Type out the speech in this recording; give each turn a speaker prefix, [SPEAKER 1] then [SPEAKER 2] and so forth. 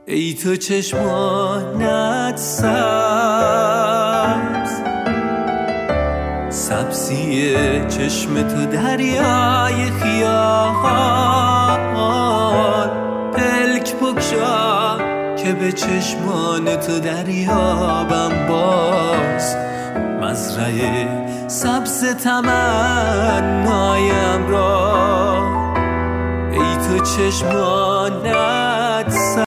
[SPEAKER 1] ای تو چشمانت سبز، سبزی چشم تو دریای خیال، پلک بکشا که به چشمان تو دریابم باز، مزرعه سبز تمنایم را. ای تو چشمانت